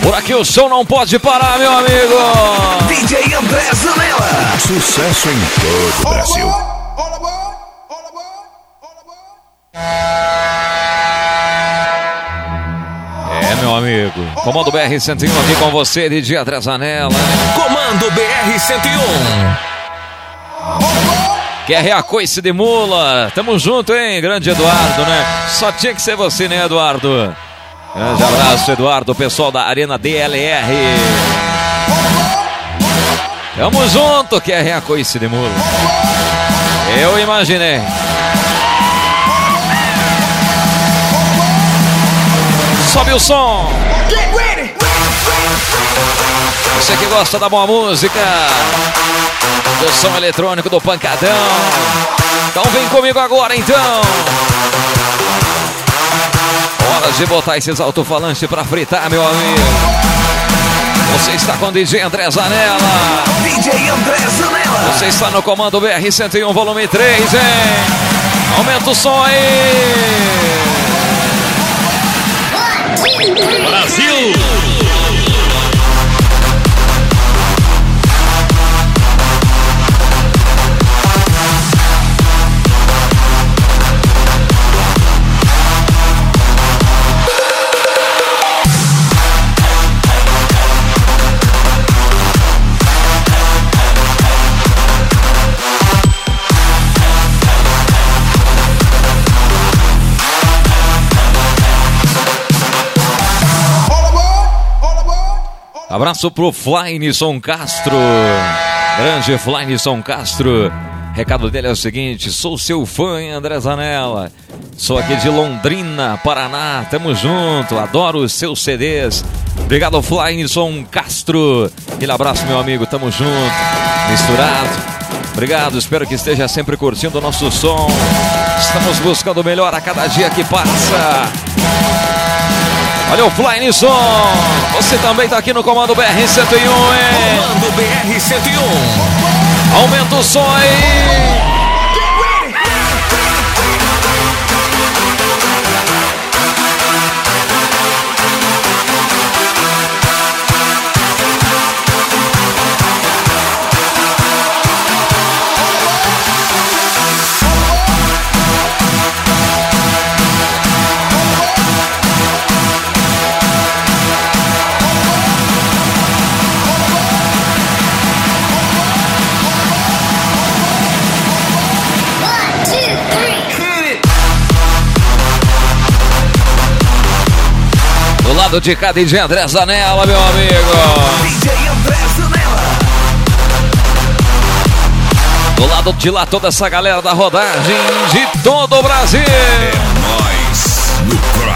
Por aqui o som não pode parar, meu amigo. DJ André Zanella. Sucesso em todo o Brasil. Meu amigo, Comando BR-101 aqui com você, DJ André Zanella. Comando BR-101. QR a coice de mula. Tamo junto, hein, grande Eduardo, né? Só tinha que ser você, né, Eduardo? Grande abraço, Eduardo, pessoal da Arena DLR. Tamo junto, QR a coice de mula. Eu imaginei. Sobe o som. Você que gosta da boa música, do som eletrônico, do pancadão, então vem comigo agora, então. Hora de botar esses alto-falantes pra fritar, meu amigo. Você está com o DJ André Zanella. DJ André Zanella. Você está no Comando BR-101 volume 3, hein? Aumenta o som aí. Brasil! Abraço pro Flynisson Castro. Grande Flynisson Castro. Recado dele é o seguinte: sou seu fã, hein, André Zanella. Sou aqui de Londrina, Paraná. Tamo junto, adoro os seus CDs. Obrigado, Flynisson Castro. Aquele abraço, meu amigo, tamo junto. Misturado. Obrigado, espero que esteja sempre curtindo o nosso som. Estamos buscando o melhor a cada dia que passa. Olha o Flynisson. Você também tá aqui no Comando BR-101, hein? Comando BR-101. Aumenta o som aí. Do lado de cá, DJ André Zanella, meu amigo. DJ André Zanella. Do lado de lá, toda essa galera da rodagem de todo o Brasil. É nóis no